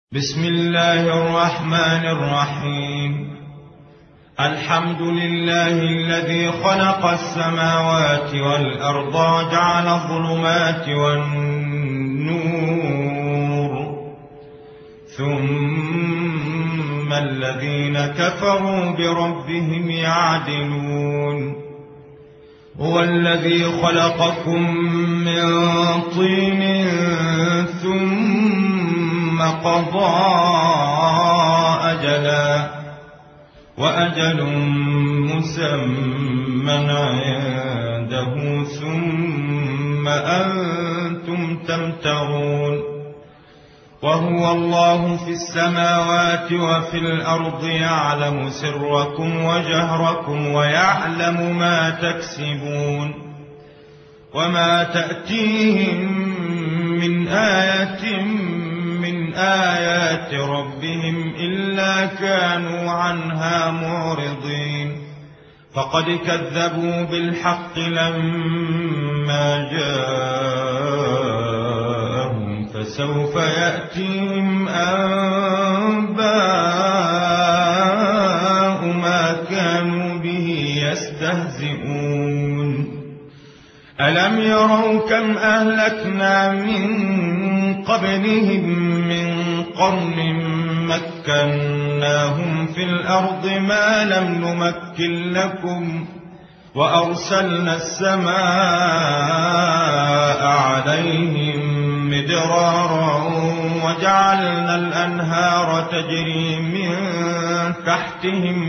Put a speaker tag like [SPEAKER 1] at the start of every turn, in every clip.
[SPEAKER 1] بسم الله الرحمن الرحيم. الحمد لله الذي خلق السماوات والأرض وجعل الظلمات والنور، ثم الذين كفروا بربهم يعدلون. هو الذي خلقكم من طين ثم قضى أجلا وأجل مسمى عنده ثم أنتم تمترون. وهو الله في السماوات وفي الأرض، يعلم سركم وجهركم ويعلم ما تكسبون. وما تأتيهم من آية من آيات ربهم إلا كانوا عنها معرضين. فقد كذبوا بالحق لما جاءهم، فسوف يأتيهم أنباء ما كانوا به يستهزئون. ألم يروا كم أهلكنا من قبلهم من قرن مكناهم في الأرض ما لم نمكن لكم، وأرسلنا السماء عليهم مدرارا وجعلنا الأنهار تجري من تحتهم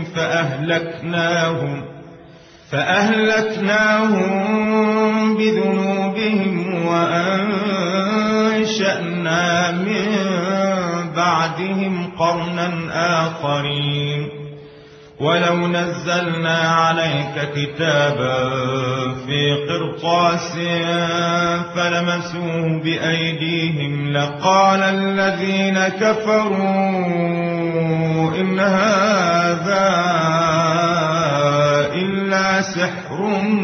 [SPEAKER 1] فأهلكناهم بذنوبهم وأنشأنا من بعدهم قرنا آخرين. ولو نزلنا عليك كتابا في قرطاس فلمسوه بأيديهم لقال الذين كفروا إن هذا إلا سحر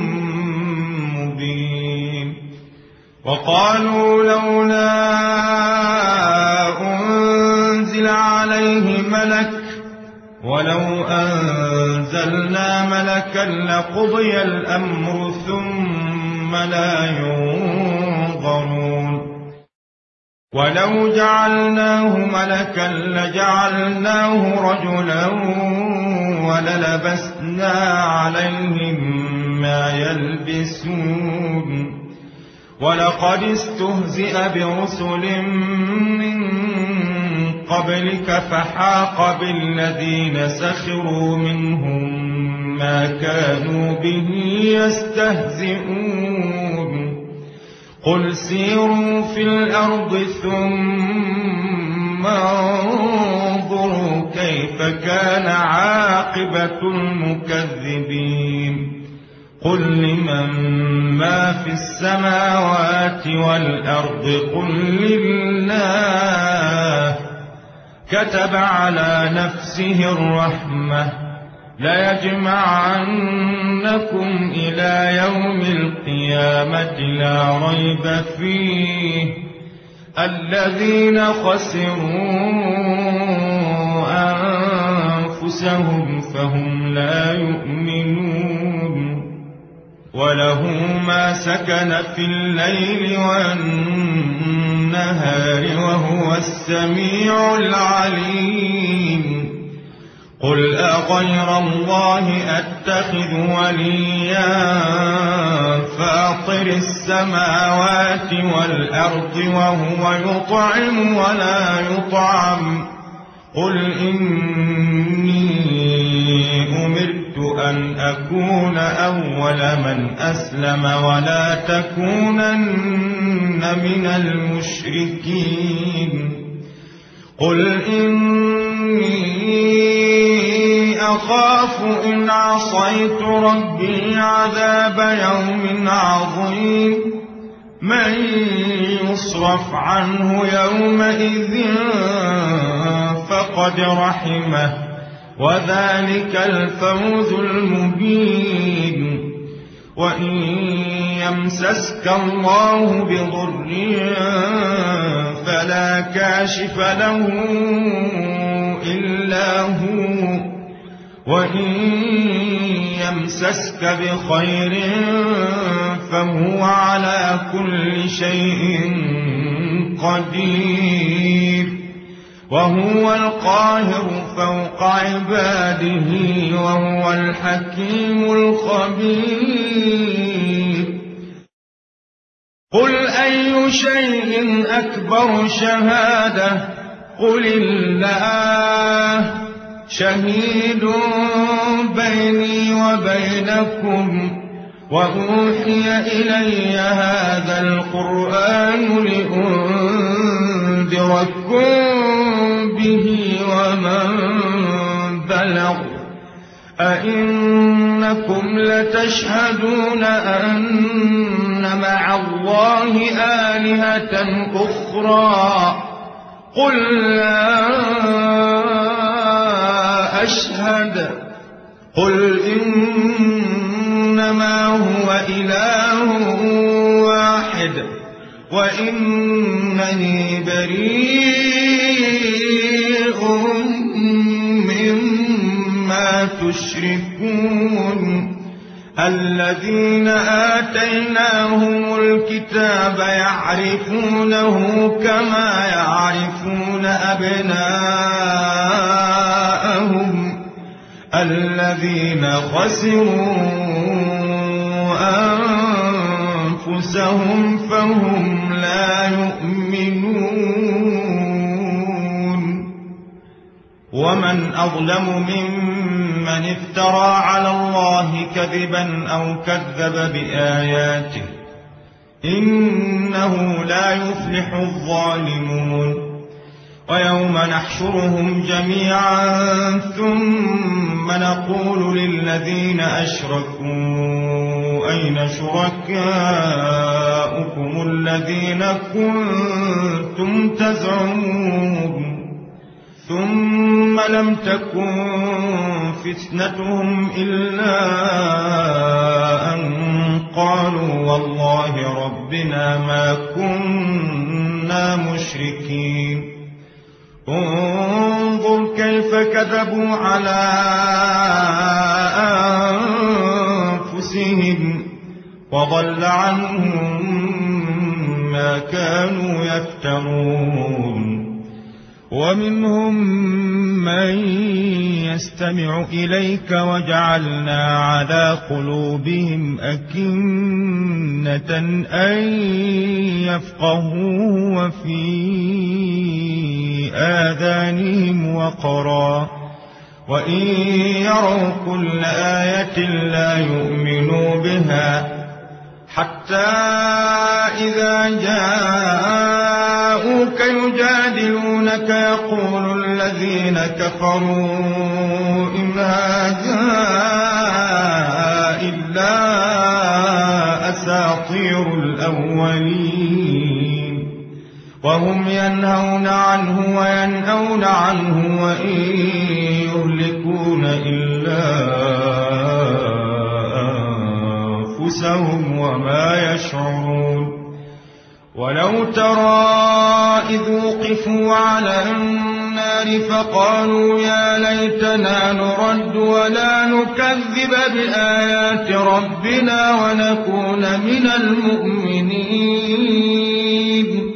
[SPEAKER 1] مبين. وقالوا لولا أنزل عليه ملك، ولو أنزلنا ملكا لقضي الأمر ثم لا ينظرون. ولو جعلناه ملكا لجعلناه رجلا وللبسنا عليهم ما يلبسون. ولقد استهزئ برسل من قبلك فحاق بالذين سخروا منهم ما كانوا به يستهزئون. قل سيروا في الأرض ثم انظروا كيف كان عاقبة المكذبين. قل لمن ما في السماوات والأرض قل لله. كتب على نفسه الرحمة ليجمعنكم إلى يوم القيامة لا ريب فيه. الذين خسروا أنفسهم فهم لا يؤمنون. وله ما سكن في الليل والنهار وهو السميع العليم. قل أغير الله أتخذ وليا فاطر السماوات والأرض وهو يطعم ولا يطعم. قل إني أمرت أن أكون أول من أسلم ولا تكونن من المشركين. قل إني أخاف إن عصيت ربي عذاب يوم عظيم. من يصرف عنه يومئذ فقد رحمه وذلك الفوز المبين. وإن يمسسك الله بضر فلا كاشف له إلا هو، وإن يمسسك بخير فهو على كل شيء قدير، وهو القاهر فوق عباده، وهو الحكيم الخبير. قل أي شيء أكبر شهادة؟ قل الله شهيد بيني وبينكم، وأوحي إلي هذا القرآن لأنذركم به ومن بلغ. أئنكم لتشهدون أن مع الله آلهة أخرى؟ قل لا أشهد. قل إنما هو إله واحد وإنني بريء مما تشركون. الذين آتيناهم الكتاب يعرفونه كما يعرفون أبناءهم، الذين خسروا أنفسهم فهم لا يؤمنون. ومن أظلم ممن افترى على الله كذبا أو كذب بآياته، إنه لا يفلح الظالمون. ويوم نحشرهم جميعا ثم نقول للذين أشركوا أين شركاؤكم الذين كنتم تزعمون؟ ثم لم تكن فتنتهم إلا أن قالوا والله ربنا ما كنا مشركين. انظر كيف كذبوا على أنفسهم وضل عنهم ما كانوا يفترون. ومنهم من يستمع إليك وجعلنا على قلوبهم أكنة أن يفقهوه وفي آذانهم وقرا، وإن يروا كل آية لا يؤمنوا بها، حتى إذا جاءوك يجادلونك يقول الذين كفروا إن هذا إلا أساطير الأولين، وهم ينهون عنه وينأون عنه وإن يهلكون إلا أنفسهم وما يشعرون. ولو ترى إذ وقفوا على النار فقالوا يا ليتنا نرد ولا نكذب بآيات ربنا ونكون من المؤمنين،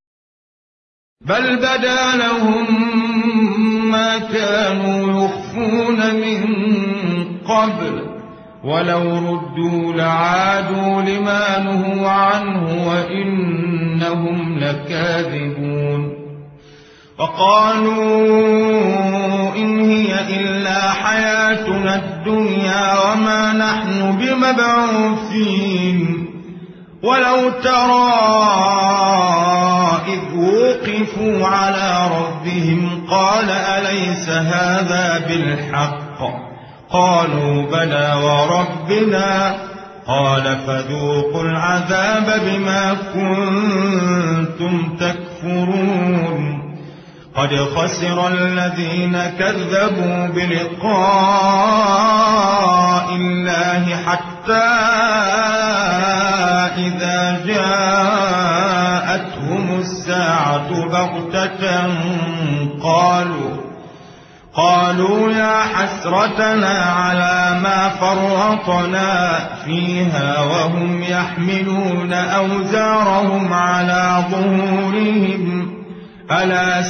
[SPEAKER 1] بل بدا لهم ما كانوا يخفون من قبل، ولو ردوا لعادوا لما نهوا عنه وإنهم لكاذبون. وقالوا إن هي إلا حياتنا الدنيا وما نحن بمبعوثين. ولو ترى إذ وقفوا على ربهم قال أليس هذا بالحق؟ قالوا بلى وربنا. قال فذوقوا العذاب بما كنتم تكفرون. قد خسر الذين كذبوا بلقاء الله حتى حتى إذا جاءتهم الساعة بغتة قالوا يا حسرتنا على ما فرطنا فيها وهم يحملون أوزارهم على ظهورهم ألا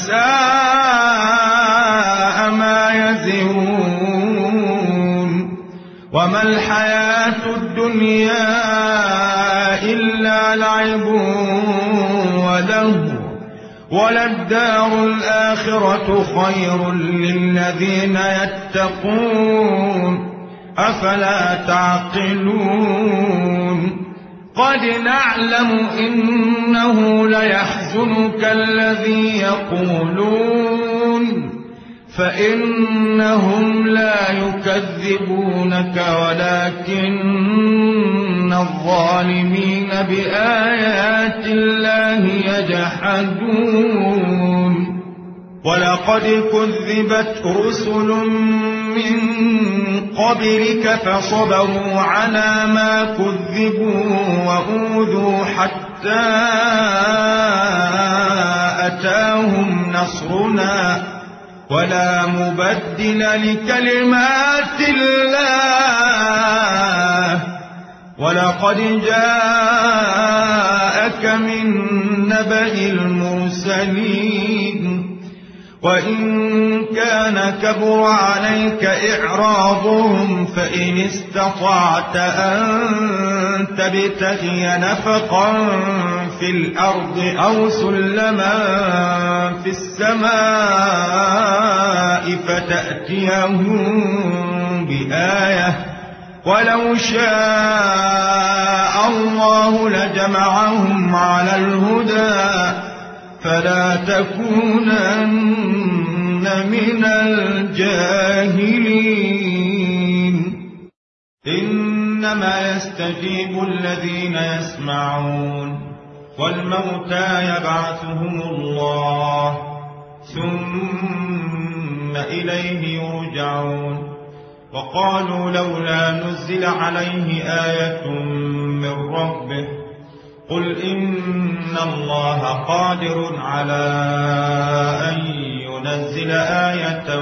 [SPEAKER 1] ساء ما يزرون وما الحياة الدنيا إلا لعب ولهو وللدار الآخرة خير للذين يتقون أفلا تعقلون قد نعلم إنه ليحزنك الذي يقولون فإنهم لا يكذبونك ولكن الظالمين بآيات الله يجحدون ولقد كذبت رسل من قبلك فصبروا على ما كذبوا وأوذوا حتى أتاهم نصرنا ولا مبدل لكلمات الله ولقد جاءك من نبأ المرسلين وإن كان كبر عليك إعراضهم فإن استطعت أن تبتغي نفقا في الأرض أو سلما في السماء فتأتيهم بآية ولو شاء الله لجمعهم على الهدى فلا تكونن من الجاهلين إنما يستجيب الذين يسمعون والموتى يبعثهم الله ثم إليه يرجعون وقالوا لولا نزل عليه آية من ربه قل إن الله قادر على أن ينزل آية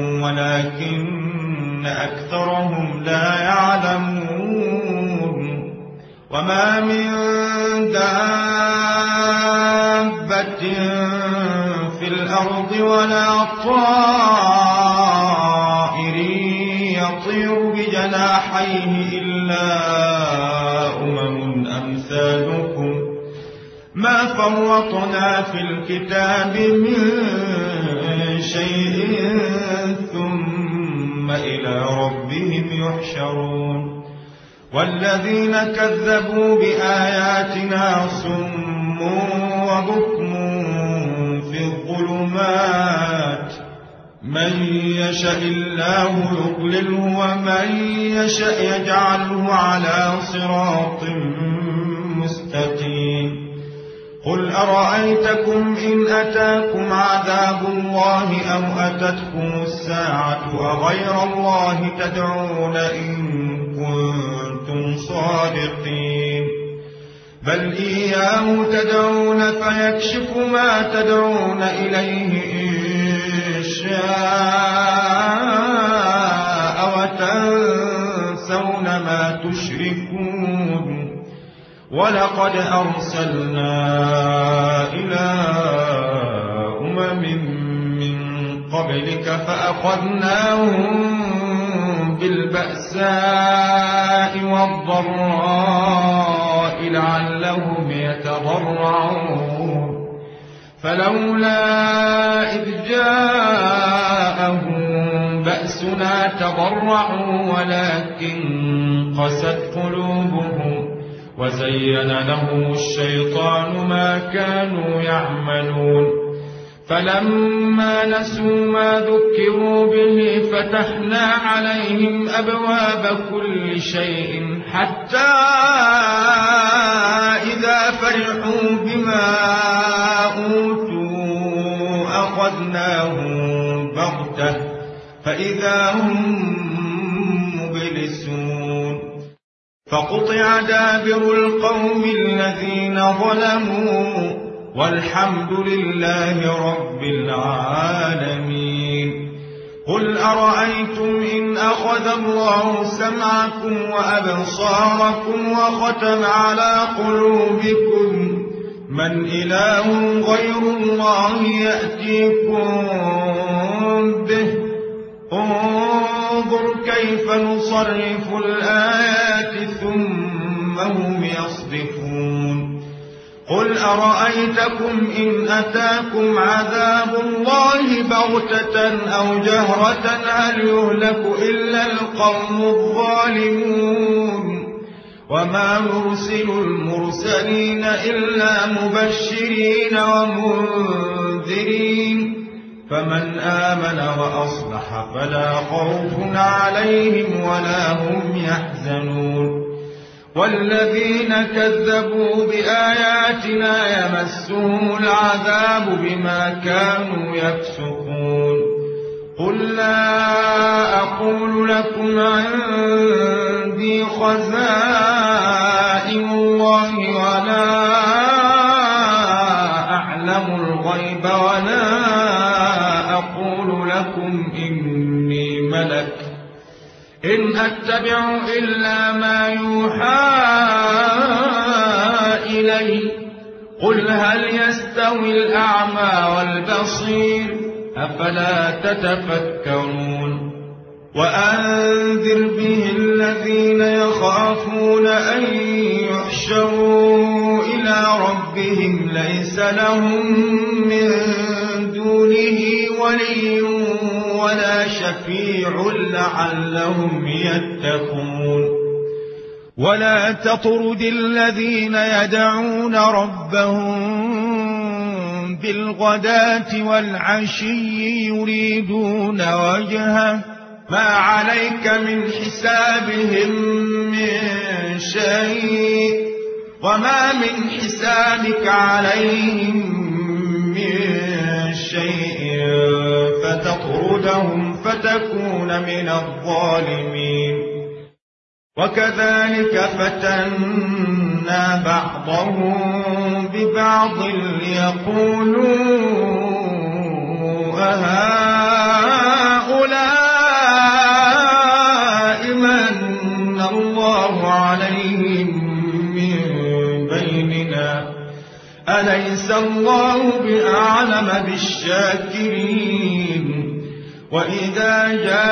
[SPEAKER 1] ولكن أكثرهم لا يعلمون وما من دابة في الأرض ولا طائر يطير بجناحيه إلا أمثالكم ما فرطنا في الكتاب من شيء ثم إلى ربهم يحشرون والذين كذبوا بآياتنا صم وبكم في الظلمات من يشاء الله يضلله ومن يشاء يجعله على صراط مستقيم قل أرأيتكم إن أتاكم عذاب الله أو أتتكم الساعة أغير الله تدعون إن كنتم صادقين بل إياه تدعون فيكشف ما تدعون إليه إن شاء وتنسون ما تشركون ولقد أرسلنا إلى من قبلك فأخذناهم بالبأساء والضراء لعلهم يتضرعون فلولا إذ جاءهم بأسنا تضرعوا ولكن قست قلوبهم وزين لهم الشيطان ما كانوا يعملون فلما نسوا ما ذكروا به فتحنا عليهم أبواب كل شيء حتى إذا فرحوا بما أوتوا أخذناهم بغتة فإذا هم مبلسون فقطع دابر القوم الذين ظلموا والحمد لله رب العالمين. قل أرأيتم إن أخذ الله سمعكم وأبصاركم وختم على قلوبكم من إله غير الله يأتيكم به؟ انظر كيف نصرف الآيات ثم هم يصدفون. قل أرأيتكم إن أتاكم عذاب الله بغتة أو جهرة هل يهلك إلا القوم الظالمون؟ وما نرسل المرسلين إلا مبشرين ومنذرين فمن آمن وأصلح فلا خوف عليهم ولا هم يحزنون. والذين كذبوا بآياتنا يمسهم العذاب بما كانوا يفسقون. قل لا أقول لكم عندي خزائن الله ولا أعلم الغيب ولا أقول لكم إني ملك إن أتبع إلا ما يوحى إلي. قل هل يستوي الأعمى والبصير أفلا تتفكرون. وأنذر به الذين يخافون أن يحشروا إلى ربهم ليس لهم من دونه ولي ولا شفيع لعلهم يتقون. ولا تطرد الذين يدعون ربهم بالغداة والعشي يريدون وجهه ما عليك من حسابهم من شيء وما من حسابك عليهم من شيء فتطردهم فتكون من الظالمين. وكذلك فتنا بعضهم ببعض ليقولوا أهؤلاء من الله عليهم من بيننا أليس الله بأعلم بالشاكرين. وإذا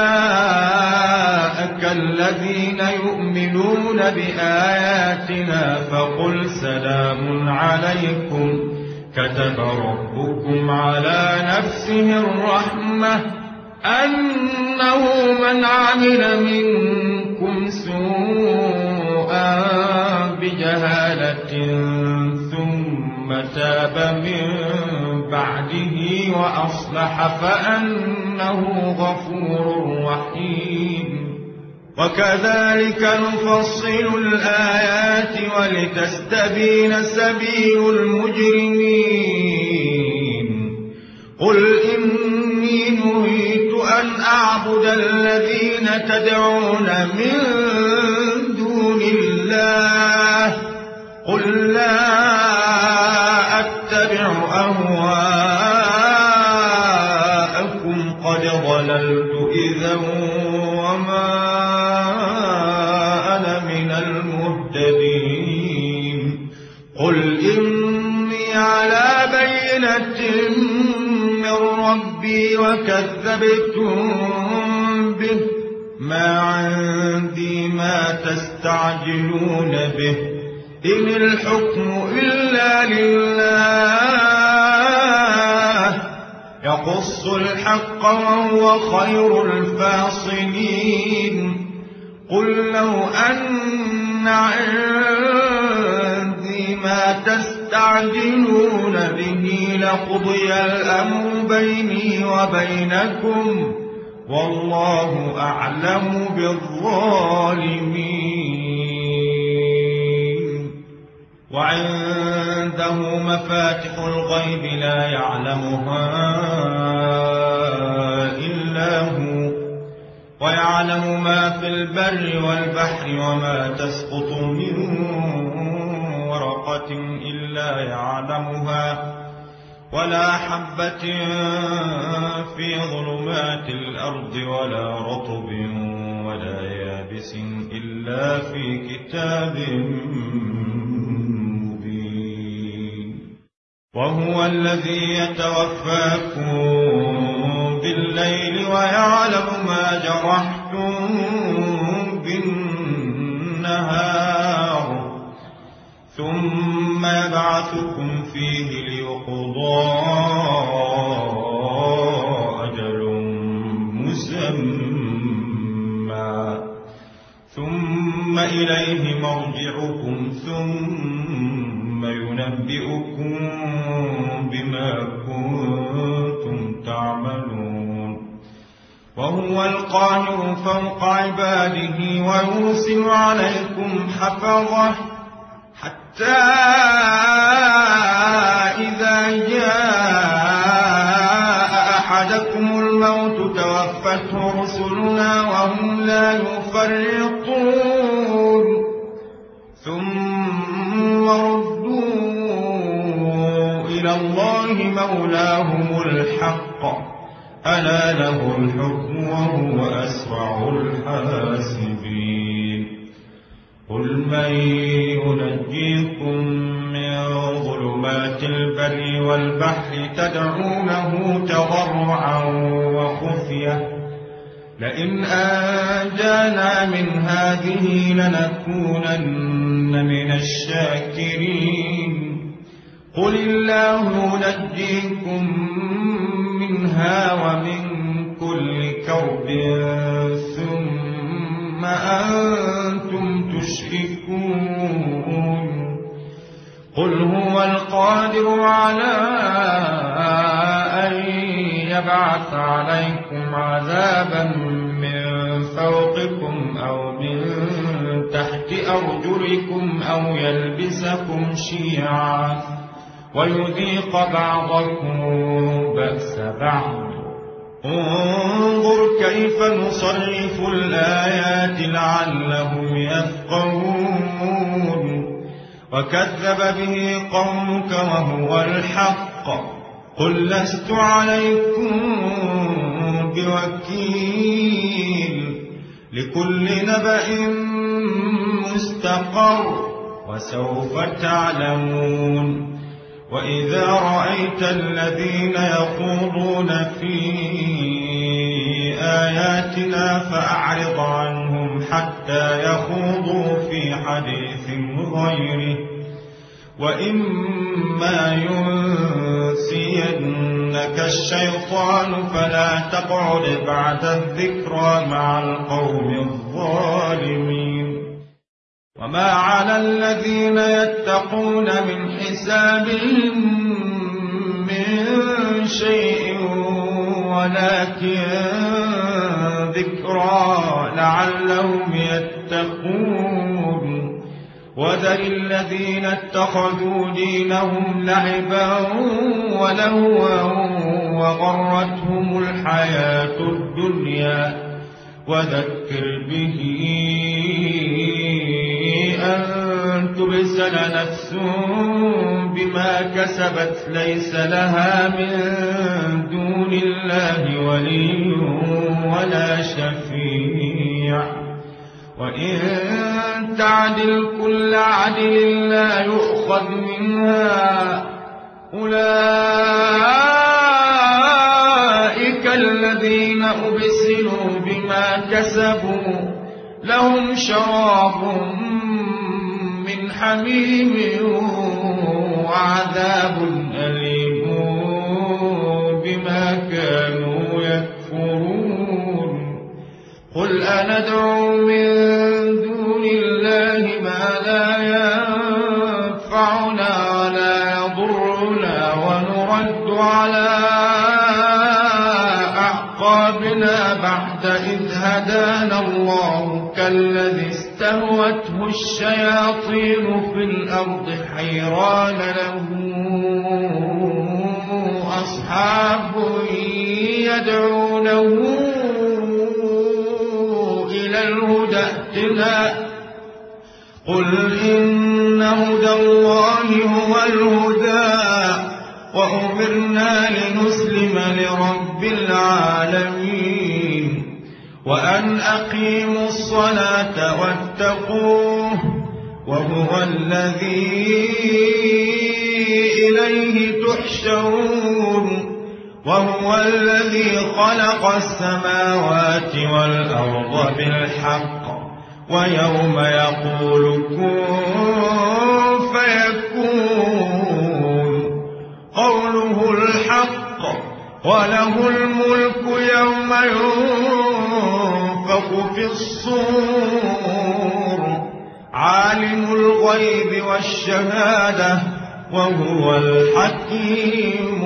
[SPEAKER 1] جاءك الذين يؤمنون بآياتنا فقل سلام عليكم كتب ربكم على نفسه الرحمة أنه من عمل منكم سوءا بجهالة ثم تاب من بعده وأصلح فأنه غفور رحيم. وكذلك نفصل الآيات ولتستبين سبيل المجرمين. قل إني نهيت أن أعبد الذين تدعون من دون الله قل لا أتبع أهواءكم قد ضللت إذا وما أنا من المهتدين. قل إني على بينة من ربي وكذبتم به ما عندي ما تستعجلون به إن الحكم إلا لله يقص الحق وهو خير الفاصلين. قل لو أن عندي ما تستعجلون به لقضي الأمر بيني وبينكم والله أعلم بالظالمين. وعنده مفاتح الغيب لا يعلمها إلا هو ويعلم ما في البر والبحر وما تسقط من ورقة إلا يعلمها ولا حبة في ظلمات الأرض ولا رطب ولا يابس إلا في كتاب مبين. وهو الذي يتوفاكم بالليل ويعلم ما جرحتم بالنهار ثم يبعثكم فيه ليقضى أجل مسمى ثم إليه مرجعكم ثم ينبئكم بما كنتم تعملون. وهو القاهر فوق عباده ويرسل عليكم حفظه حتى إذا جاء أحدكم الموت توفته رسلنا وهم لا يفرطون ثم ردوا إلى الله مولاهم الحق ألا له الحكم وهو أسرع الحاسبين. قل من ينجيكم من ظلمات البر والبحر تدعونه تضرعا وخفية لئن أنجانا من هذه لنكونن من الشاكرين. قل الله ينجيكم منها ومن كل كرب ثم أنتم تشركون. قل هو القادر على أن يبعث عليكم عذابا من فوقكم أو من تحت أرجلكم أو يلبسكم شيعا ويذيق بعضكم بأس بعض. انظر كيف نصرف الآيات لعلهم يفقهون. وكذب به قومك وهو الحق قل لست عليكم بوكيل لكل نبأ مستقر وسوف تعلمون. وإذا رأيت الذين يخوضون في آياتنا فأعرض عنهم حتى يخوضوا في حديث غيره وإما ينسينك الشيطان فلا تقعد بعد الذكرى مع القوم الظالمين. وما على الذين يتقون من حسابهم من شيء ولكن ذكرى لعلهم يتقون. وذر الذين اتخذوا دينهم لعبا ولهوا وغرتهم الحياة الدنيا وذكر به أن تبسل نفس بما كسبت ليس لها من دون الله ولي ولا شفيع وإن تعدل كل عدل لا يؤخذ منها أولئك الذين أبسلوا بما كسبوا لهم شراب من حميم وعذاب أليم بما كانوا يكفرون. قل أندعو من دون الله ما لا ينفعنا ولا يضرنا ونرد على أعقابنا بعد إذ هدانا الله كالذي استهوته الشياطين في الأرض حيران له أصحاب يدعونه إلى الهدى ائتنا قل إن هدى الله هو الهدى وأمرنا لنسلم لرب العالمين وأن أقيموا الصلاة واتقوه وهو الذي إليه تحشرون وهو الذي خلق السماوات والأرض بالحق ويوم يقول كن فيكون قوله الحق وله الملك يوم ينفخ في الصور عالم الغيب والشهادة وهو الحكيم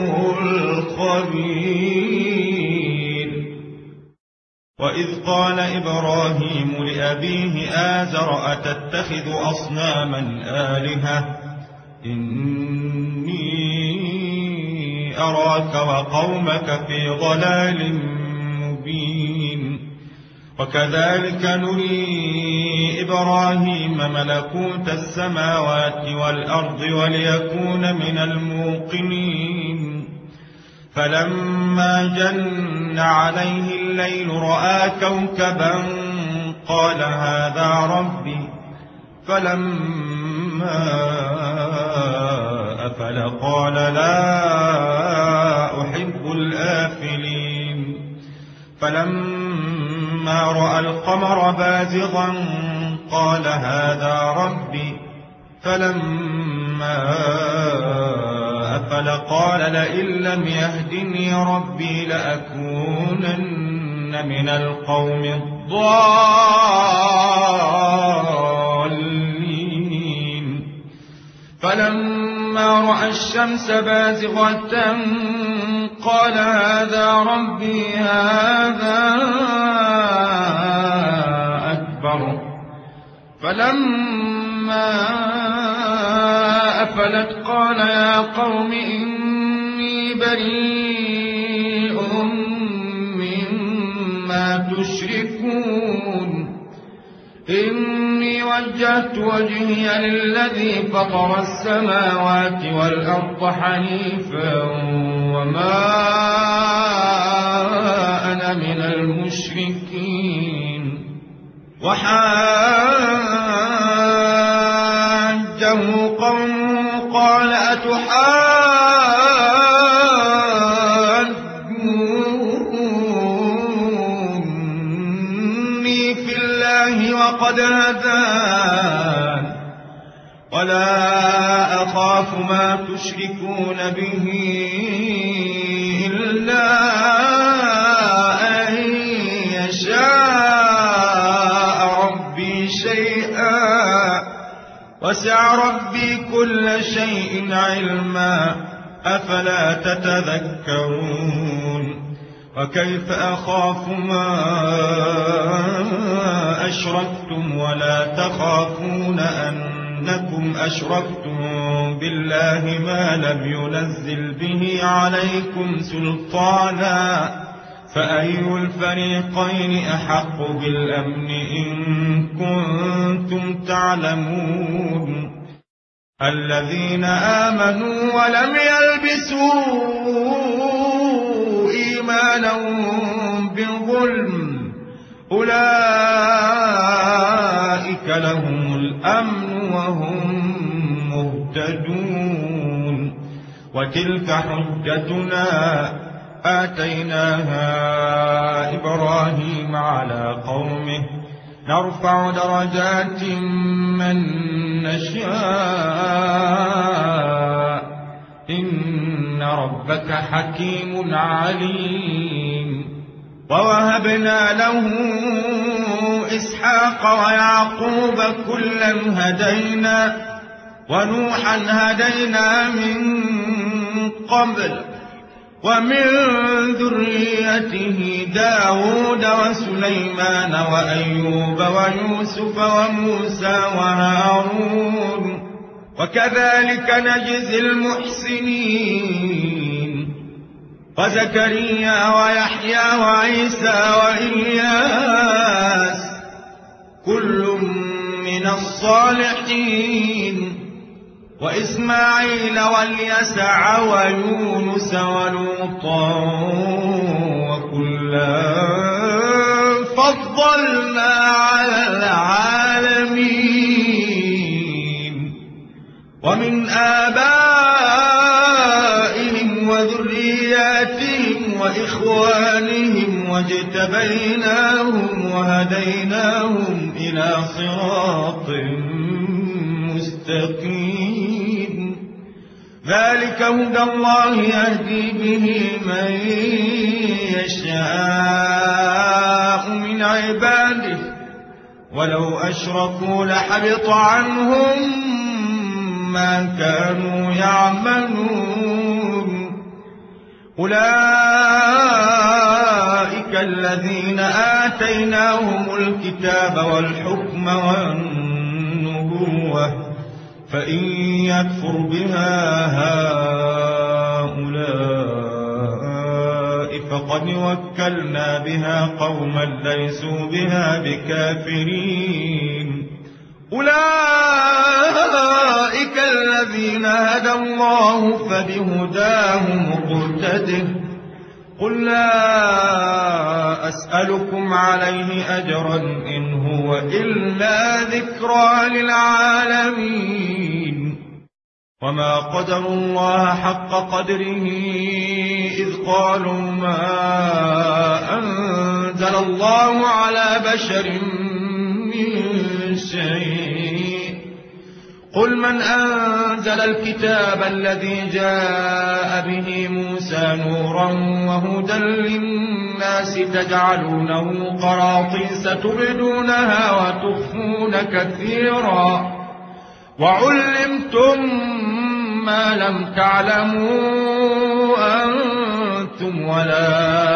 [SPEAKER 1] الخبير وإذ قال إبراهيم لأبيه آزر أتتخذ أصناما آلهة إني أراك وقومك في ضلال مبين وكذلك نري إبراهيم ملكوت السماوات والأرض وليكون من الموقنين فلما جن عليه الليل رأى كوكبا قال هذا ربي فلما أفل قال لا أحب الآفلين فلما رأى القمر بازغا قال هذا ربي فلما أفل قال لئن لم يهدني ربي لأكونن من القوم الضالين فلما رأى الشمس بازغة قال هذا ربي هذا أكبر فلما أفلت قال يا قوم إني بريء مما تشركون إني وجهت وجهي للذي فطر السماوات والأرض حنيفا وما أنا من المشركين وحاجه قومه قال أتحاجوني في الله وقد هدان ولا أخاف ما تشركون به إلا أن يشاء ربي شيئا وسع ربي كل شيء علما أفلا تتذكرون وكيف أخاف ما أشركتم ولا تخافون أنكم أشركتم بالله ما لم ينزل به عليكم سلطانا فأي الفريقين أحق بالأمن إن كنتم تعلمون الذين آمنوا ولم يلبسوا إيمانهم بالظلم أولئك لهم الأمن وهم مهتدون وتلك حجتنا آتيناها إبراهيم على قومه نرفع درجات من نشاء إن ربك حكيم عليم ووهبنا له إسحاق ويعقوب كلا هدينا ونوحا هدينا من قبل ومن ذريته داود وسليمان وأيوب ويوسف وموسى وهارون وكذلك نجزي المحسنين وزكريا ويحيى وعيسى وإلياس من الصالحين وإسماعيل واليسع ويونس ولوطا وكلا فضلنا على العالمين ومن آبائهم وذرياتهم وإخوانهم واجتبيناهم وهديناهم إلى صراط مستقيم ذلك هدى الله يهدي به من يشاء من عباده ولو أشركوا لحبط عنهم ما كانوا يعملون أولئك الذين آتيناهم الكتاب والحكم والنبوة فإن يكفر بها هؤلاء فقد وكلنا بها قوما ليسوا بها بكافرين أولئك الذين هدى الله فبهداه مقتده قل لا أسألكم عليه أجرا إن هو إلا ذكرى للعالمين وما قدروا الله حق قدره إذ قالوا ما أنزل الله على بشر من شيء قل من أنزل الكتاب الذي جاء به موسى نورا وهدى للناس تجعلونه قراطيس تبدونها وتخفون كثيرا وعلمتم ما لم تعلموا أنتم ولا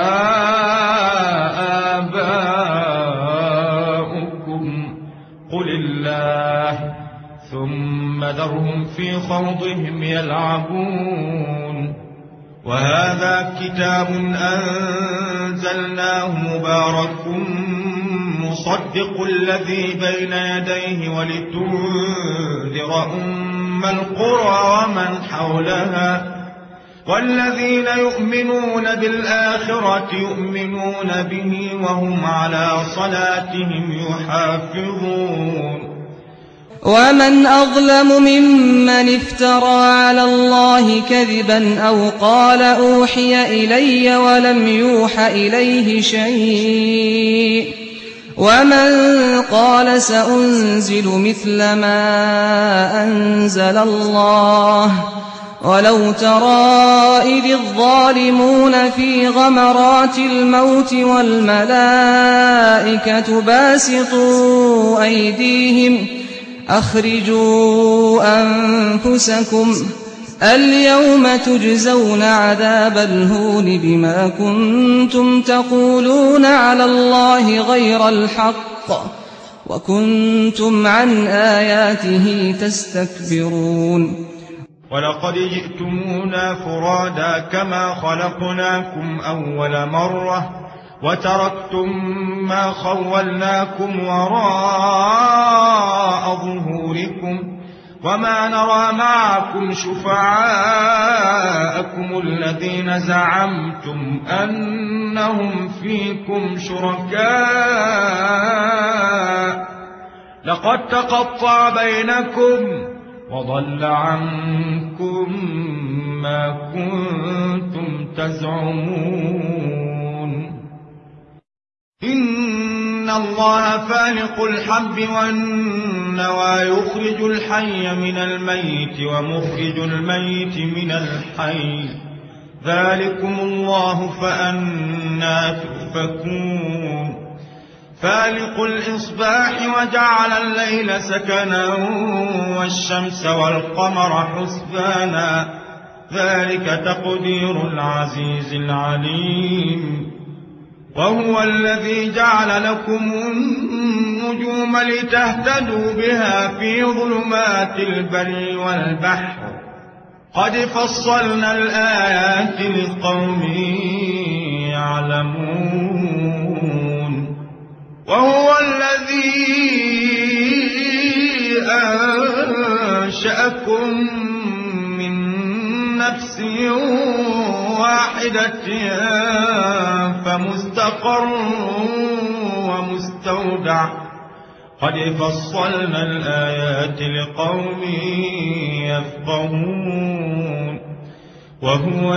[SPEAKER 1] آباؤكم قل الله ثم ذرهم في خوضهم يلعبون وهذا كتاب أنزلناه مبارك مصدق الذي بين يديه ولتنذر أم القرى ومن حولها والذين يؤمنون بالآخرة يؤمنون به وهم على صلاتهم يحافظون
[SPEAKER 2] ومن أظلم ممن افترى على الله كذبا أو قال أوحي إلي ولم يوح إليه شيء ومن قال سأنزل مثل ما أنزل الله ولو ترى إذ الظالمون في غمرات الموت والملائكة باسطوا أيديهم أخرجوا أنفسكم اليوم تجزون عذاب الهون بما كنتم تقولون على الله غير الحق وكنتم عن آياته تستكبرون
[SPEAKER 1] ولقد جئتمونا فرادا كما خلقناكم أول مرة وتركتم ما خولناكم وراء ظهوركم وما نرى معكم شفعاءكم الذين زعمتم أنهم فيكم شركاء لقد تقطع بينكم وضل عنكم ما كنتم تزعمون إن الله فالق الحب والنوى يخرج الحي من الميت ومخرج الميت من الحي ذلكم الله فأنى تؤفكون فالق الإصباح وجعل الليل سكنا والشمس والقمر حسبانا ذلك تقدير العزيز العليم وهو الذي جعل لكم النجوم لتهتدوا بها في ظلمات البر والبحر قد فصلنا الآيات لقوم يعلمون وهو الذي أنشأكم من نفس واحدة فمستقر ومستودع قد فصلنا الآيات لقوم يفقهون وهو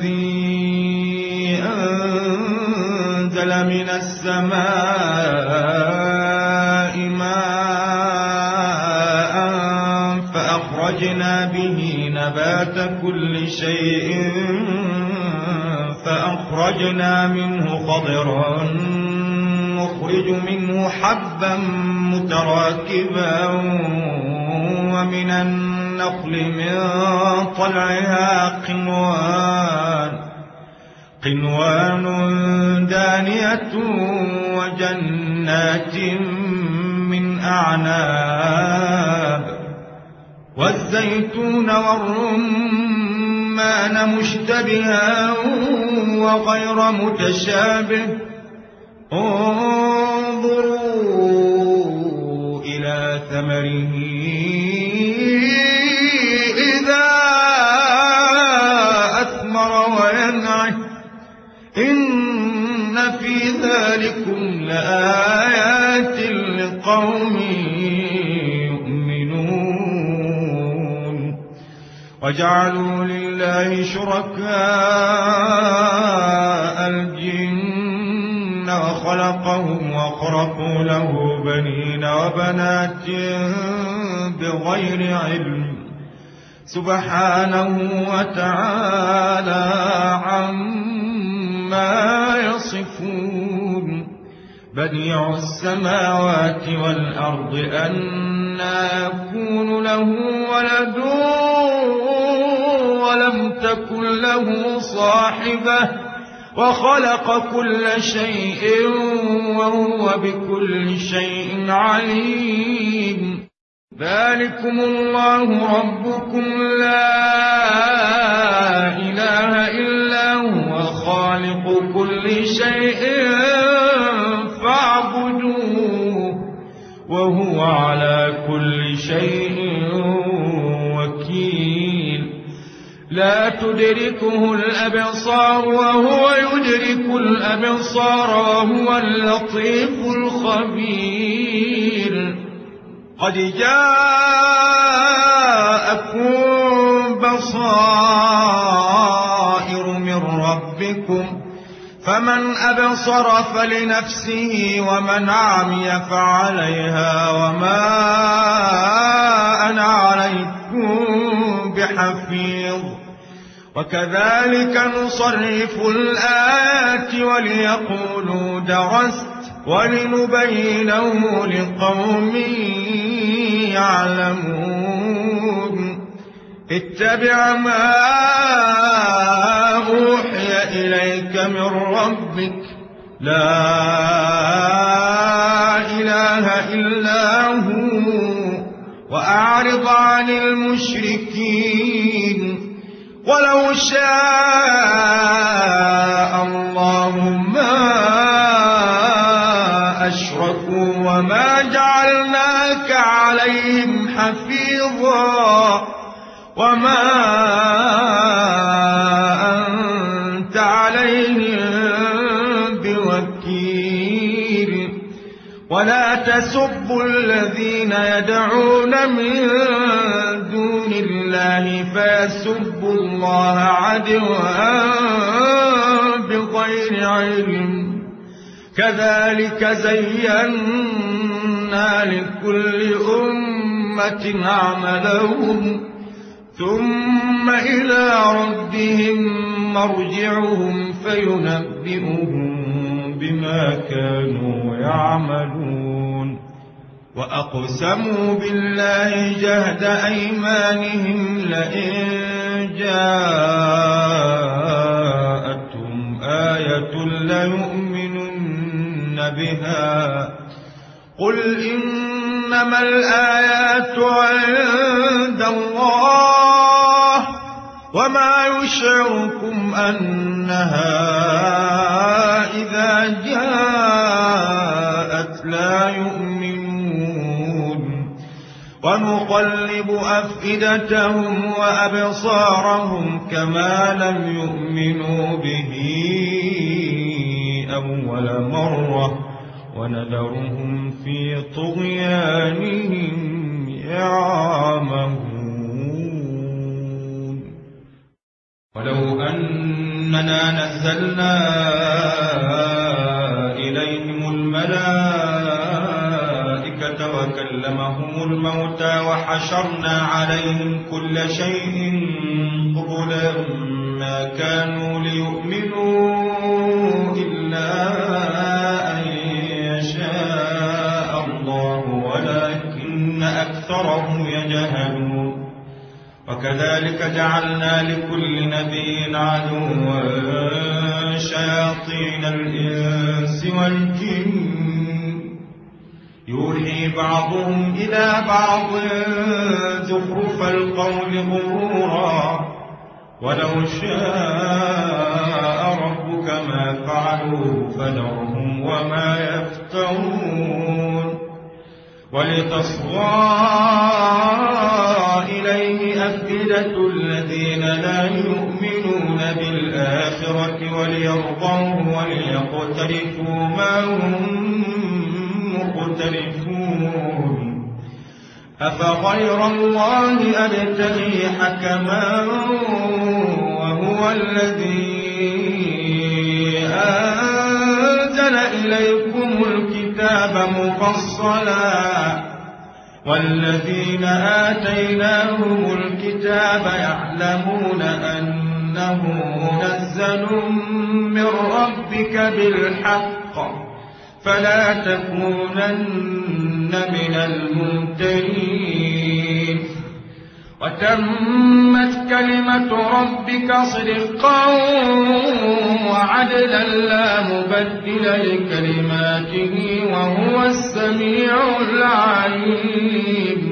[SPEAKER 1] الذي أنزل من السماء ماء فأخرجنا به نبات كل شيء فأخرجنا منه خضرا نخرج منه حبا متراكبا ومن النخل من طلعها قنوان دانية وجنات من أعناب والزيتون والرمان مشتبها وغير متشابه انظروا إلى ثمره إذا أثمر وينعه إن في ذلكم لآيات لقوم يؤمنون وجعلوا لله شركاء الجن وخلقهم وخرقوا له بنين وبنات بغير علم سبحانه وتعالى عما يصفون بديع السماوات والأرض أنى يكون له ولد ولم تكن له صاحبة وخلق كل شيء وهو بكل شيء عليم ذلكم الله ربكم لا إله إلا هو خالق كل شيء فاعبدوه وهو على كل شيء وكيل لا تدركه الأبصار وهو يدرك الأبصار وهو اللطيف الخبير قد جاءكم بصائر من ربكم فمن أبصر فلنفسه ومن عمي فعليها وما أنا عليكم بحفيظ وكذلك نصرف الآيات وليقولوا درست ولنبينه لقوم يعلمون اتبع ما أوحي إليك من ربك لا إله إلا هو وأعرض عن المشركين ولو شاء الله ما أشركوا وما جعلناك عليهم حفيظا وما أنت عليهم بوكيل ولا تسبوا الذين يدعون من دون الله فيسبوا الله عدوا بغير علم كذلك زينا لكل أمة عملهم ثم إلى ربهم مرجعهم فينبئهم بما كانوا يعملون وأقسموا بالله جهد أيمانهم لئن جاءتهم آية ليؤمنن بها قل إنما الآيات عند الله وما يشعركم أنها إذا جاءت لا يؤمنون ونقلب أفئدتهم وأبصارهم كما لم يؤمنوا به أول مرة ونذرهم في طغيانهم يعمهون ولو أننا نزلنا إليهم الملائكة وكلمهم الموتى وحشرنا عليهم كل شيء قبلا ما كانوا ليؤمنوا إلا أن يشاء الله ولكن أكثرهم يجهلون وكذلك جعلنا لكل نبي عدوا شياطين الإنس والجن يوحي بعضهم إلى بعض زخرف القول غرورا ولو شاء ربك ما فعلوه فذرهم وما يفترون ولتصغى إليه أفئدة الذين لا يؤمنون بالآخرة وليرضوه وليقترفوا ما هم مقترفون أفغير الله أبتغي حكما وهو الذي أنزل إليكم الكتاب مفصلا والذين آتيناهم الكتاب يعلمون أنه منزل من ربك بالحق فلا تكونن من الممترين وتمت كلمة ربك صدقا وعدلا لا مبدل لكلماته وهو السميع العليم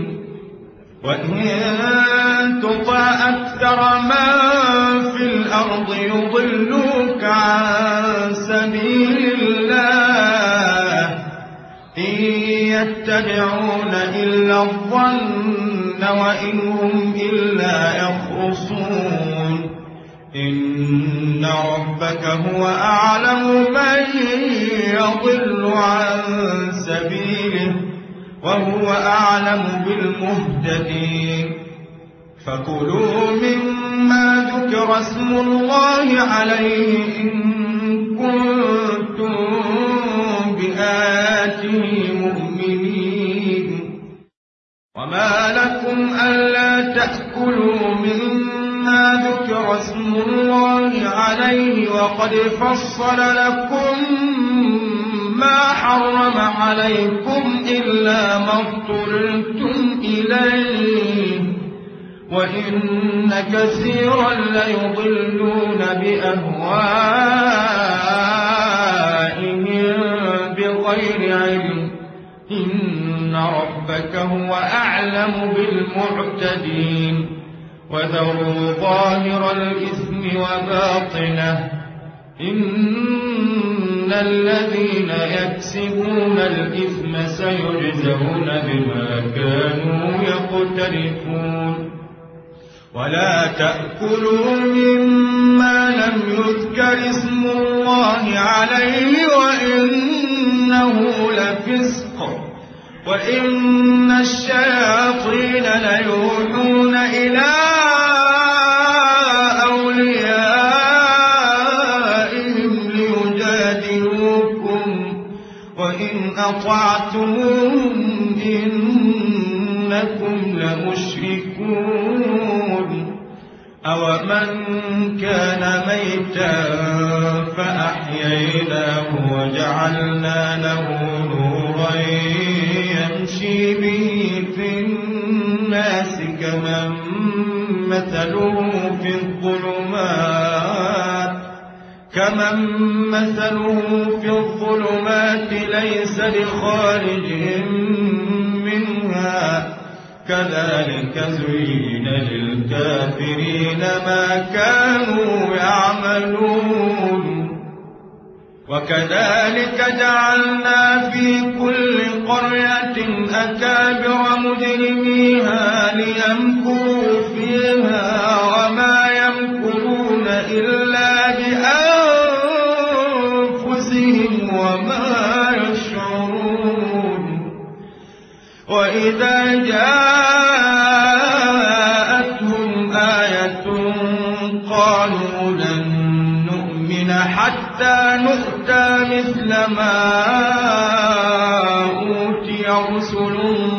[SPEAKER 1] وإن تطع أكثر من في الأرض يضلوك عن سبيل الله إن يتبعون إلا الظن وإن هم إلا يخرصون إن ربك هو أعلم من يضل عن سبيله وهو أعلم بالمهتدين فكلوا مما ذكر اسم الله عليه إن كنتم بآياته مؤمنين وما لكم ألا تأكلوا مما ذكر اسم الله عليه وقد فصل لكم ما حرم عليكم إلا ما اضطررتم إليه وإن كثيرا ليضلون بأهوائهم بغير علم إن ربك هو أعلم بالمعتدين وذروا ظاهر الإثم وباطنه إن الذين يكسبون الإثم سيجزون بما كانوا يقترفون ولا تأكلوا مما لم يذكر اسم الله عليه وإنه لفسق وإن الشياطين ليوحون إلى وإن أطعتموهم إنكم لمشركون أومن كان ميتا فأحييناه وجعلنا له نورا يمشي به في الناس كمن مثله في الظلمات ليس بخارج منها كذلك زين للكافرين ما كانوا يعملون وكذلك جعلنا في كل قرية أكابر مجرميها ليمكروا فيها وما يمكرون إلا بأنفسهم وما يشعرون وإذا جاءتهم آية قالوا لن نؤمن حتى نؤتى مثل ما أوتي رسل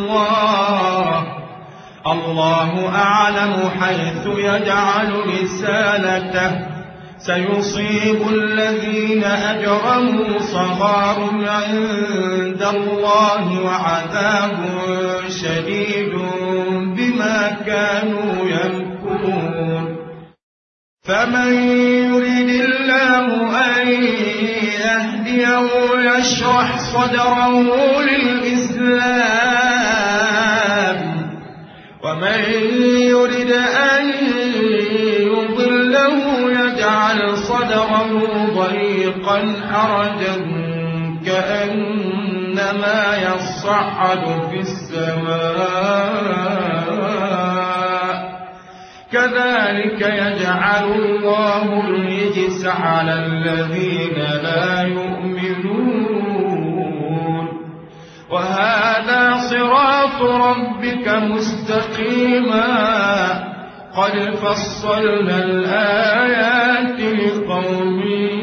[SPEAKER 1] الله أعلم حيث يجعل رسالته سيصيب الذين أجرموا صغار عند الله وعذاب شديد بما كانوا يمكرون فمن يريد الله أن يهديه يشرح صدره للإسلام ومن يريد أن يضله يجعل صدره ضيقا حرجا كأنما يصعد في السماء كذلك يجعل الله الرجس على الذين لا يؤمنون وهذا صراط ربك مستقيما قد فصلنا الآيات لقوم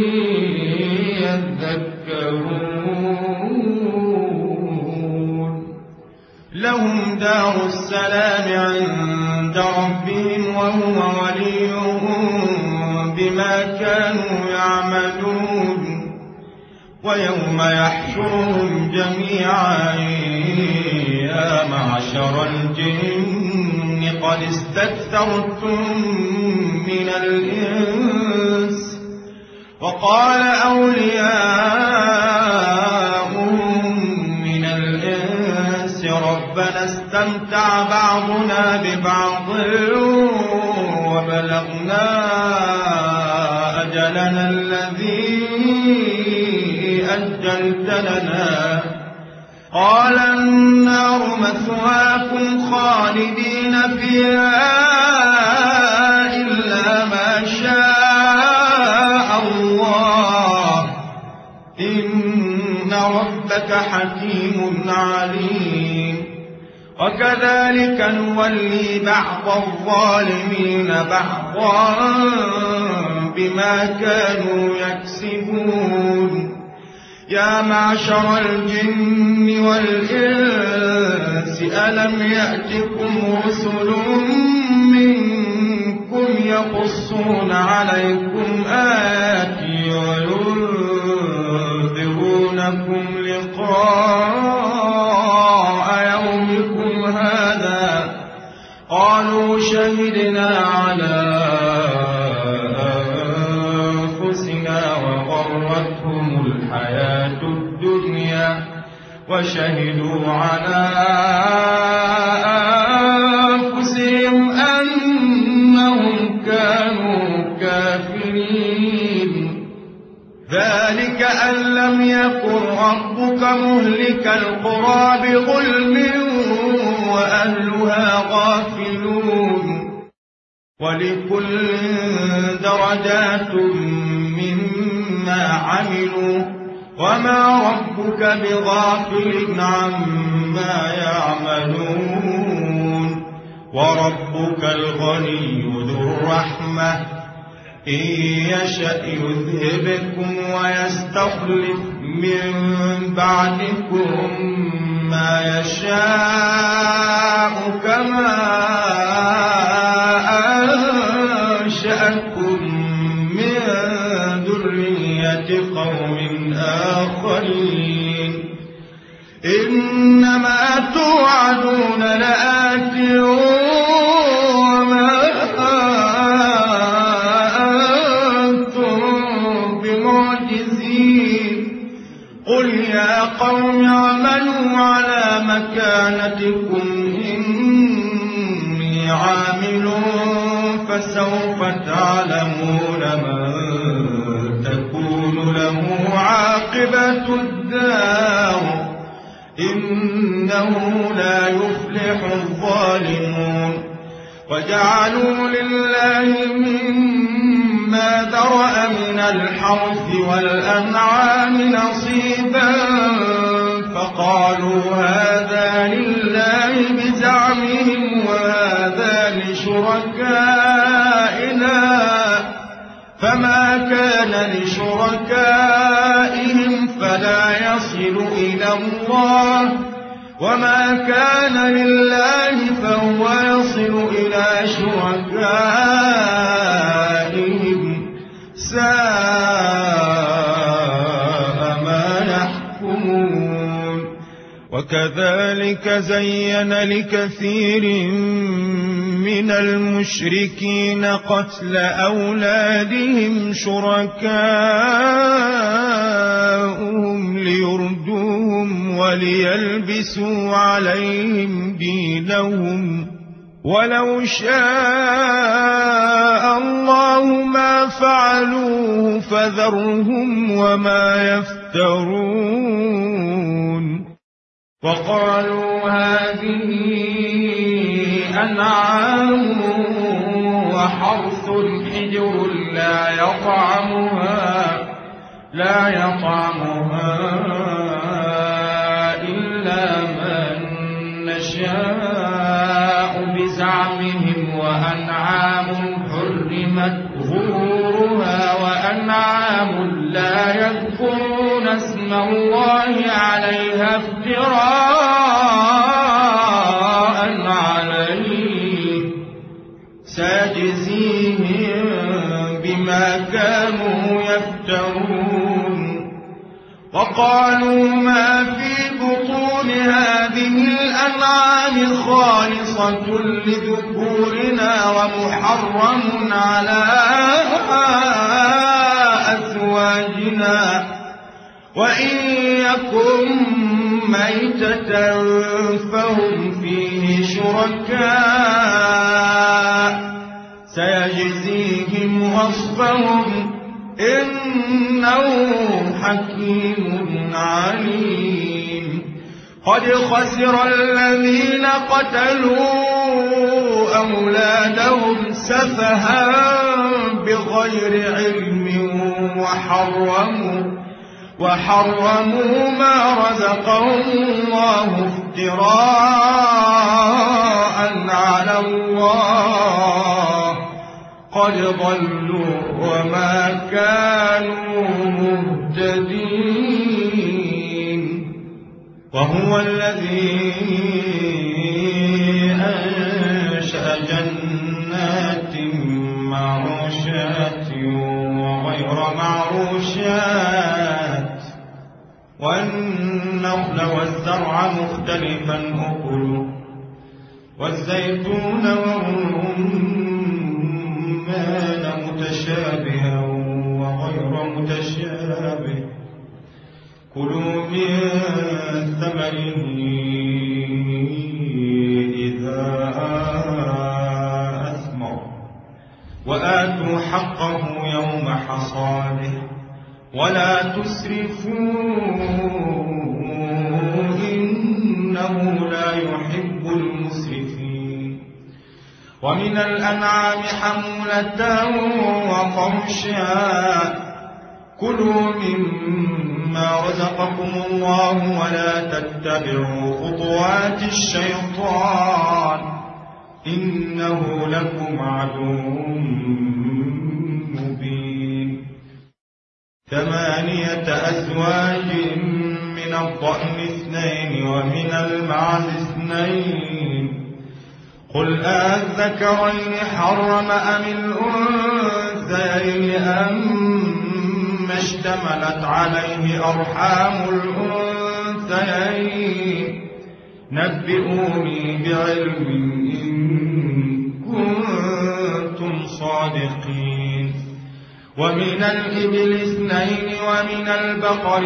[SPEAKER 1] يذكرون لهم دار السلام عند ربهم وهو وليهم بما كانوا يعملون ويوم يحشرهم جميعا يا معشر الجن قد استكثرتم من الإنس وقال أولياؤهم من الإنس ربنا استمتع بعضنا ببعض وبلغنا أجلنا الذي أجلت لنا قال النار مثواكم خالدين فيها إلا ما شاء الله إن ربك حكيم عليم وكذلك نولي بعض الظالمين بعضا بما كانوا يكسبون يا معشر الجن والإنس ألم يأتكم رسل منكم يقصون عليكم آياتي وينذرونكم لقاء يومكم هذا قالوا شهدنا على أنفسنا وغرتهم الحياة الدنيا وشهدوا على أنفسهم أنهم كانوا كافرين ذلك أن لم يكن ربك مهلك القرى بظلم وأهلها غافلون ولكل درجات مما عملوا وما ربك بغافل عما يعملون وربك الغني ذو الرحمة إن يشأ يذهبكم ويستخلف من بعدكم ما يشاء كما أنشأكم من ذرية قوم آخرين إنما توعدون لآت وما أنتم بمعجزين قل يا قوم اعملوا على مكانتكم إني عامل فسوف تعلمون من تكون له عاقبة عاقبة الدار إنه لا يفلح الظالمون وجعلوا لله مما ذرأ من الحرث والأنعام نصيبا فقالوا هذا لله بزعمهم وهذا لشركائنا فما كان لشركائهم فلا يصل إلى الله وما كان لله فهو يصل إلى شركائهم ساء ما يحكمون وكذلك زين لكثير من المشركين قتل أولادهم شركاؤهم ليردوهم وليلبسوا عليهم دينهم ولو شاء الله ما فعلوه فذرهم وما يفترون وقالوا هذه أنعام وحرث حجر لا يطعمها إلا من نشاء بزعمهم وأنعام حرمت ظهورها وأنعام لا يذكرون اسم الله عليها افتراء عليه سيجزيهم بما كانوا يفترون وقالوا ما في بطون هذه الأنعام خالصة لذكورنا ومحرم على أزواجنا وإن يكن ميتة فهم فيه شركاء سيجزيهم وصفهم إنه حكيم عليم قد خسر الذين قتلوا أولادهم سفها بغير علم وحرموا ما رزقهم الله افتراء على الله قد ضلوا وما كانوا مهتدين وهو الذي أنشأ جنات معروشات وغير معروشات والنخل والزرع مختلفا أكله والزيتون والرمان متشابها وغير متشابه كلوا من ثمره إذا أثمر وآتوا حقه يوم حصاده ولا تسرفوا إنه لا يحب المسرفين ومن الأنعام حمولة وفرشا كلوا مما رزقكم الله ولا تتبعوا خطوات الشيطان إنه لكم عدو مبين 8 أزواج من الضأن 2 ومن المعز 2 قل أذكرين حرم أم الأنثيين أما اشتملت عليه أرحام الأنثيين نبئوني بعلم إن كنتم صادقين ومن الإبل 2 ومن البقر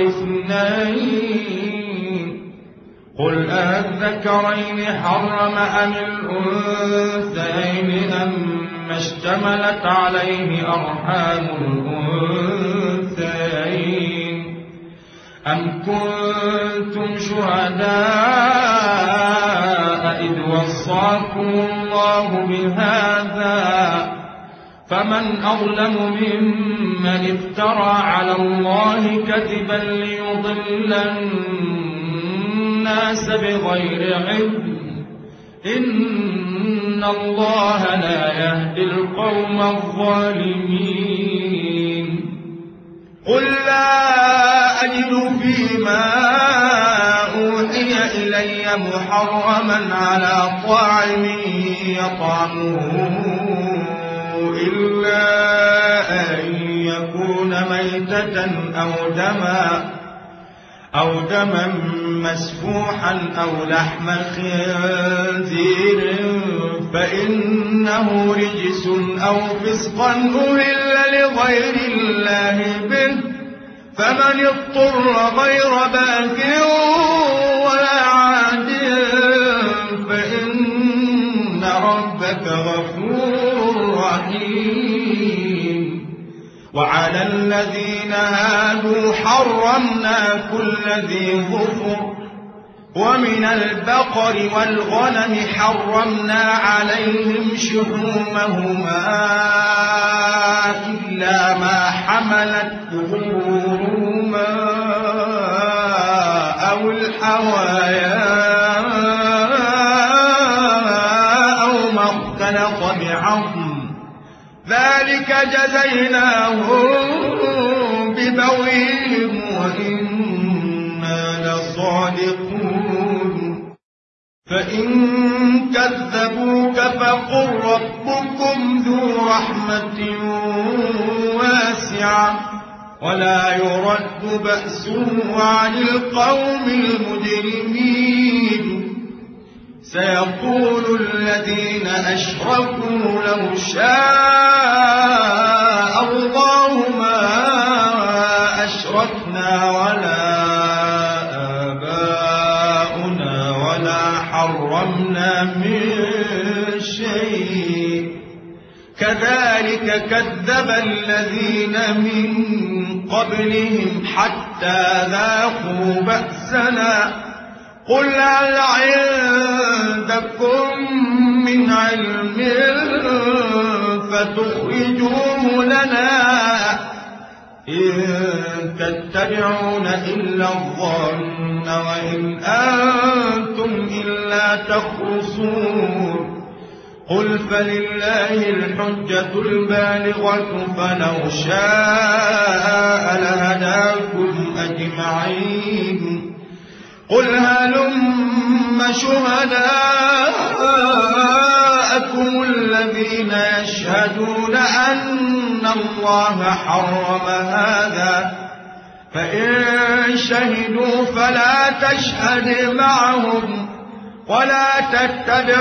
[SPEAKER 1] 2 قل أذكرين حرم أم الأنثيين أما اشتملت عليه أرحام الأنثيين أم كنتم شهداء إذ وصاكم الله بهذا فمن أظلم ممن افترى على الله كذبا ليضل الناس بغير علم إن الله لا يهدي القوم الظالمين قل لا أجد فيما أوحي إلي محرما على طاعم يطعمه إلا أن يكون ميتة أو دما مسفوحا أو لحم خنزير فإنه رجس أو فسقا أهل لغير الله به فمن اضطر غير باغ ولا عاد فإن ربك غفور رحيم وعلى الذين هادوا حرمنا كل ذي ظفر ومن البقر والغنم حرمنا عليهم شحومهما إلا ما حملت ظهورهما أو الحوايا أو ما اختلط بعظم ذلك جزيناهم ببغيهم وإنا لصادقون فإن كذبوك فقل ربكم ذو رحمة واسعة ولا يرد بأسه عن القوم المجرمين سيقول الذين أشركوا لو شاء الله ما أشركنا ولا آباؤنا ولا حرمنا من شيء كذلك كذب الذين من قبلهم حتى ذاقوا بأسنا قل هل عندكم من علم فتخرجوه لنا إن تتبعون إلا الظن وإن أنتم إلا تخرصون قل فلله الحجة البالغة فلو شاء لهداكم أجمعين قل هلم شهداءكم الذين يشهدون أن الله حرم هذا فإن شهدوا فلا تشهد معهم ولا تتبع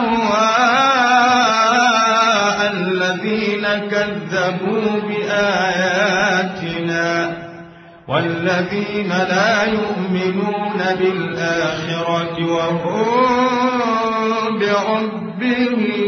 [SPEAKER 1] أهواء الذين كذبوا بآياتنا والذين لا يؤمنون بالآخرة وهم بربهم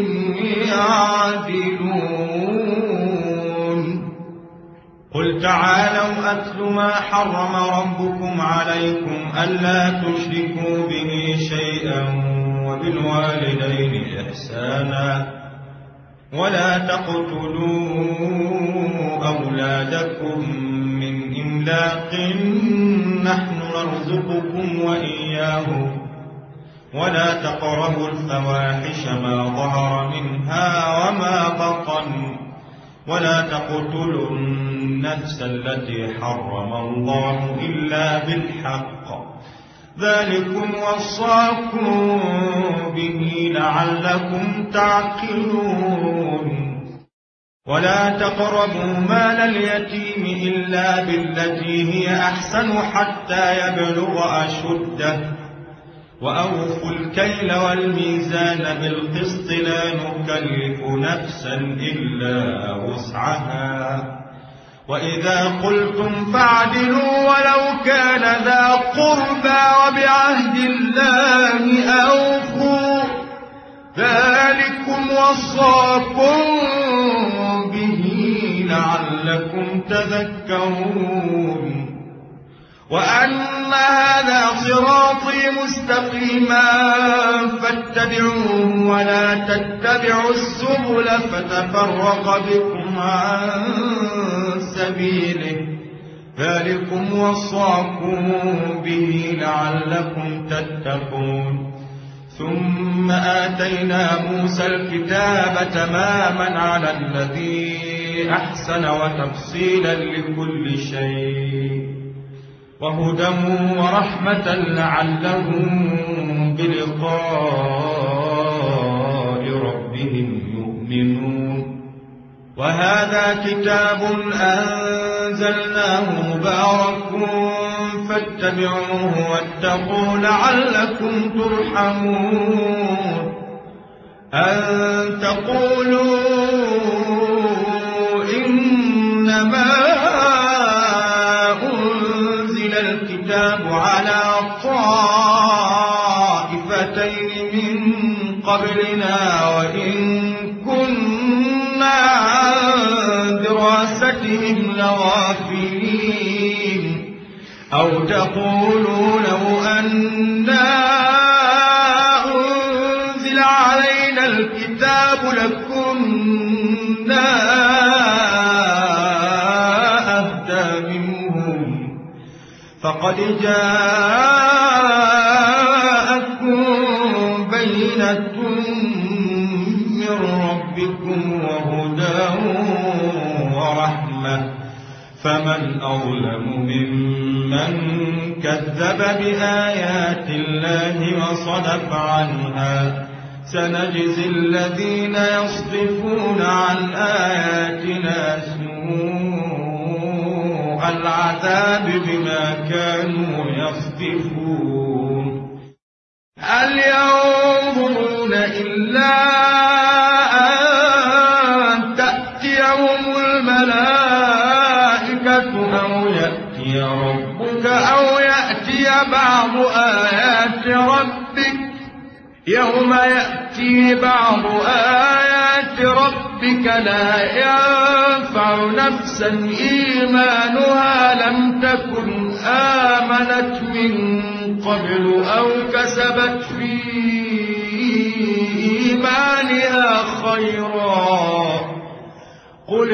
[SPEAKER 1] يعدلون قل تعالوا أتل ما حرم ربكم عليكم ألا تشركوا به شيئا وبالوالدين إحسانا ولا تقتلوا أولادكم من إملاق نحن نرزقكم وإياهم ولا تقربوا الفواحش ما ظهر منها وما بطن ولا تقتلوا النفس التي حرم الله إلا بالحق ذلكم وصاكم به لعلكم تعقلون ولا تقربوا مال اليتيم إلا بالتي هي أحسن حتى يبلغ أشده وأوفوا الكيل والميزان بالقسط لا نكلف نفسا إلا وسعها وإذا قلتم فاعدلوا ولو كان ذا قربى وبعهد الله أوفوا ذلكم وصاكم به لعلكم تذكرون وأن هذا صراطي مستقيما فاتبعوه ولا تتبعوا السبل فتفرق بكم عن سبيله ذلكم وصاكم به لعلكم تتقون ثم آتينا موسى الكتاب تماما على الذي أحسن وتفصيلا لكل شيء وهدى ورحمة لعلهم بلقاء ربهم يؤمنون وهذا كتاب أنزلناه مبارك فاتبعوه واتقوا لعلكم ترحمون أن تقولوا إنما أنزل الكتاب على طائفتين من قبلنا وإن كنا عن دراستهم لغافلين أو تقولوا لو أنا أنزل علينا الكتاب لكنا أهدى منهم فقد جاءكم بينة من ربكم وهدى ورحمة فمن أظلم ممن كذب بآيات الله وصدف عنها سنجزي الذين يصدفون عن آياتنا سوء العذاب بما كانوا يصدفون هل ينظرون إلا أن تأتيهم الملائكة أو يأتي ربك أو يأتي بعض آيات ربك يوم يأتي بعض آيات ربك لا ينفع نفسا إيمانها لم تكن آمنت من قبل أو كسبت في إيمانها خيرا قل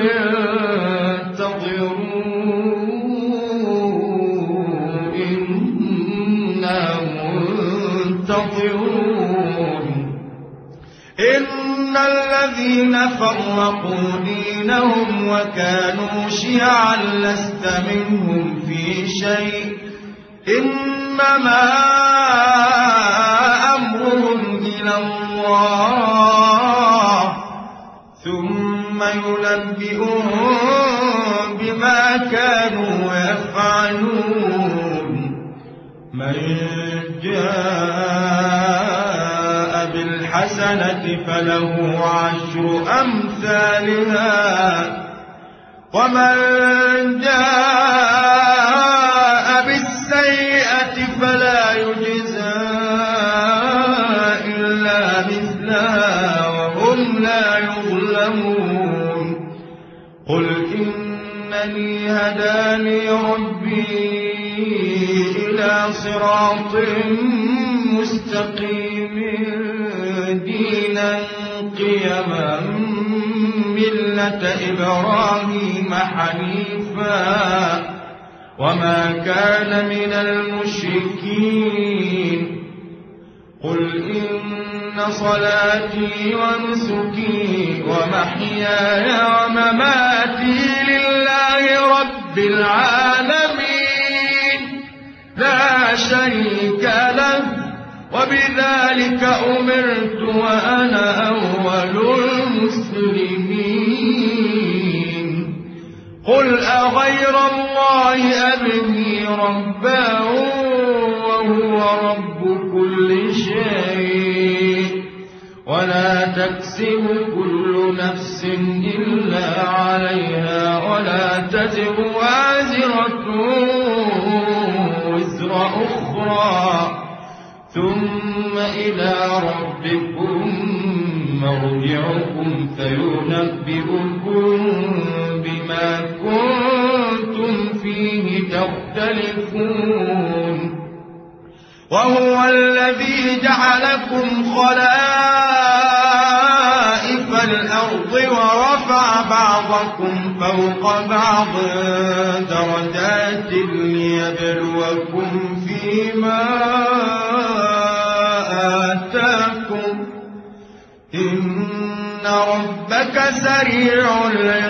[SPEAKER 1] انتظروا إنا منتظرون إن الذين فرقوا دينهم وكانوا شيعا لست منهم في شيء إنما أمرهم إلى الله ثم ينبئهم بما كانوا يفعلون من جاء بالحسنة فله عشر أمثالها ومن جاء بالسيئة فلا يجزى إلا مثلها وهم لا يظلمون قل إنني هداني ربي إلى صراط مستقيم دينا قيما ملة إبراهيم حنيفا وما كان من المشركين قل إن صلاتي ونسكي ومحياي ومماتي لله رب العالمين لا شريك له وبذلك أمرت وأنا أول المسلمين قل أغير الله أبغي ربا وهو رب كل شيء ولا تكسب كل نفس إلا عليها ولا تزر وازرة وزر أخرى ثم إلى ربكم مرجعكم فينبئكم بما كنتم فيه تختلفون يختلفون وهو الذي جعلكم خلائف الأرض ورفع بعضكم فوق بعض درجات ليبلوكم فيما آتاكم إن ربك سريع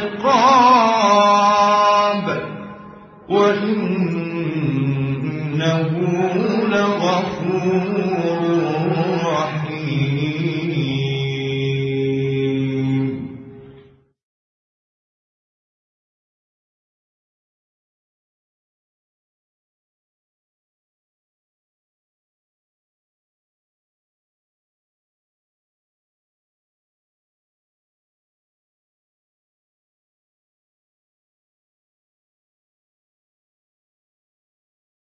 [SPEAKER 1] العقاب وإنه لغفور